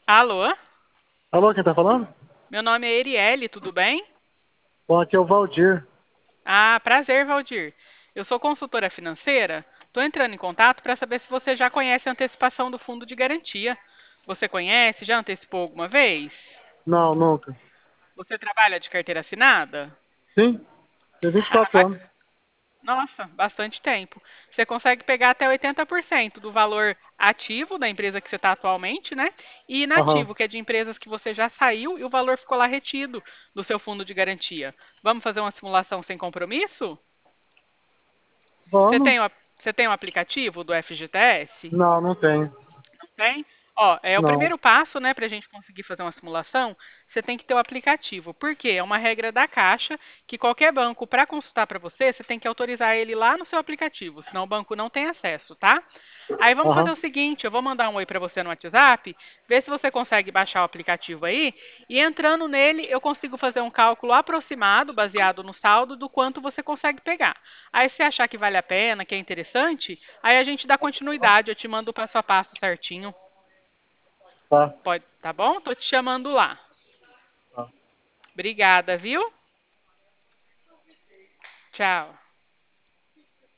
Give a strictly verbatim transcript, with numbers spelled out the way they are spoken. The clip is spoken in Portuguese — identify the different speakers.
Speaker 1: Alô?
Speaker 2: Alô, quem tá falando?
Speaker 1: Meu nome é Erielle, tudo bem?
Speaker 2: Bom, aqui é o Valdir.
Speaker 1: Ah, prazer, Valdir. Eu sou consultora financeira. Estou entrando em contato para saber se você já conhece a antecipação do fundo de garantia. Você conhece? Já antecipou alguma vez?
Speaker 2: Não, nunca.
Speaker 1: Você trabalha de carteira assinada?
Speaker 2: Sim, tem vinte e
Speaker 1: Ah,
Speaker 2: quatro
Speaker 1: ba-
Speaker 2: anos.
Speaker 1: Nossa, bastante tempo. Você consegue pegar até oitenta por cento do valor ativo da empresa que você está atualmente, né? E
Speaker 2: Aham.
Speaker 1: inativo, que é de empresas que você já saiu e o valor ficou lá retido do seu fundo de garantia. Vamos fazer uma simulação sem compromisso? Você
Speaker 2: Vamos?
Speaker 1: tem o, você tem o aplicativo do F G T S?
Speaker 2: Não, não tem.
Speaker 1: Tem? Ó, é o
Speaker 2: Não.
Speaker 1: primeiro passo, né, para a gente conseguir fazer uma simulação, você tem que ter o aplicativo. Por quê? É uma regra da Caixa que qualquer banco, para consultar para você, você tem que autorizar ele lá no seu aplicativo, senão o banco não tem acesso, tá? Aí vamos fazer
Speaker 2: Aham.
Speaker 1: o seguinte, eu vou mandar um oi para você no WhatsApp, ver se você consegue baixar o aplicativo aí, e entrando nele eu consigo fazer um cálculo aproximado, baseado no saldo, do quanto você consegue pegar. Aí se achar que vale a pena, que é interessante, aí a gente dá continuidade, eu te mando o passo a passo certinho.
Speaker 2: Tá.
Speaker 1: Pode, tá bom? Tô te chamando lá.
Speaker 2: Tá.
Speaker 1: Obrigada, viu? Tchau.